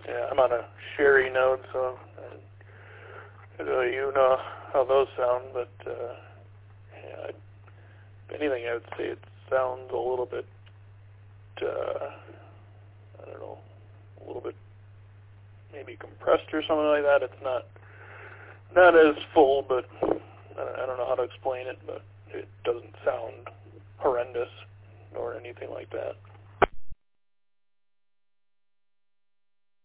Yeah, I'm on a Sherry node, so you know how those sound, but yeah, if anything, I would say it sounds a little bit, I don't know, a little bit maybe compressed or something like that. It's not as full, but I don't know how to explain it, but it doesn't sound horrendous or anything like that.